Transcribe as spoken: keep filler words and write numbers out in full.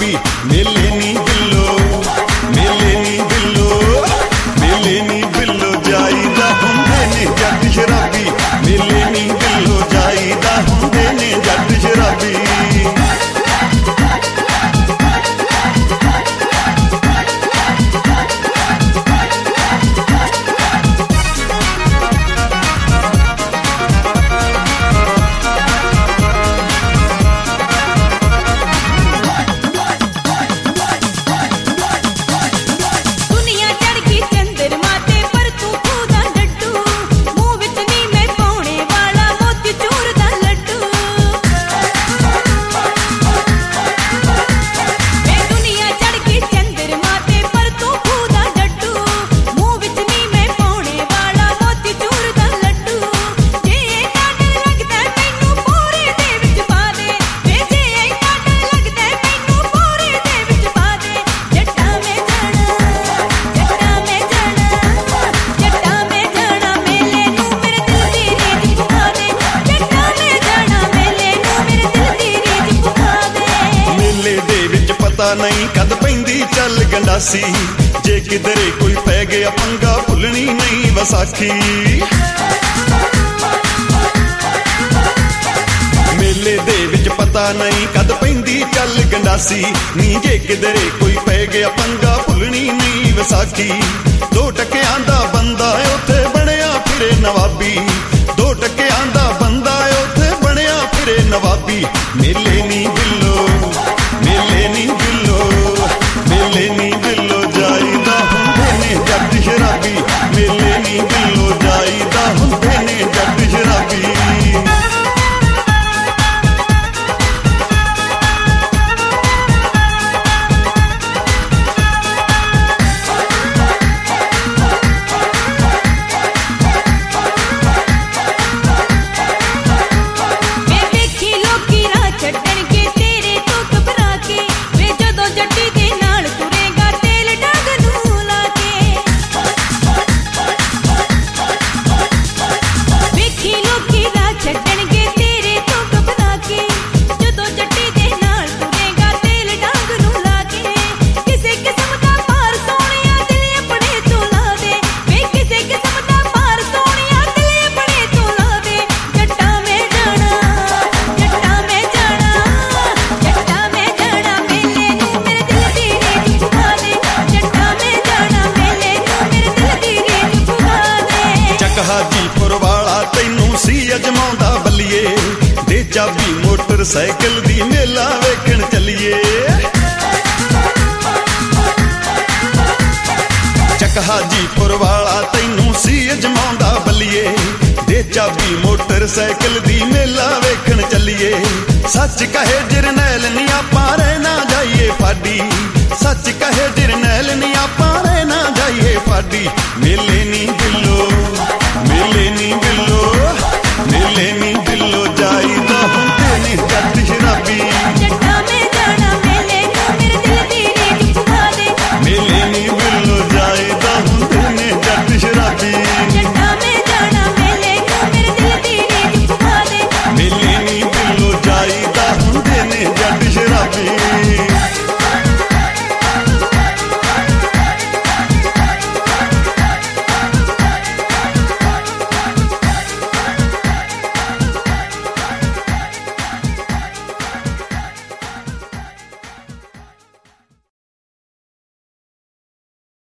शराबी मेले नी बिल्लो मेले नी बिल्लो मेले नी बिल्लो जाईदा हुंदे ने जट शराबी मेले नी बिल्लो जाईदा हुंदे ने जट शराबी नहीं कद पैंदी चल गंडासी जे किधरे कोई पै गया पंगा भुलनी नहीं वसाखी मेले दे विच पता नहीं कद पैंदी चल गंडासी नी जे किधरे कोई पै गया पंगा भुलनी नहीं वसाखी दो टकियां दा बंदा उत्थे बणिया फिरे नवाबी दो टकियां दा बंदा उत्थे बणिया फिरे नवाबी मेले नी बिल्लो मेले नी बिल्लो मेले नी बिल्लो जाईदा हुंदे ने जट शराबी मेले नी बिल्लो जाईदा हुंदे ने जट शराबी हाजीपुर वाला तैनू सी अजमाउंदा बल्लिए दे चाबी मोटरसाइकिल दी मेला वेखण चलिए चक हाजीपुर वाला तैनू सी अजमाउंदा बल्लिए दे चाबी मोटरसाइकिल दी मेला वेखण चलिए सच कहे जरनैल नी आपां रहना जाइए फाडी सच कहे जरनैल नी आपां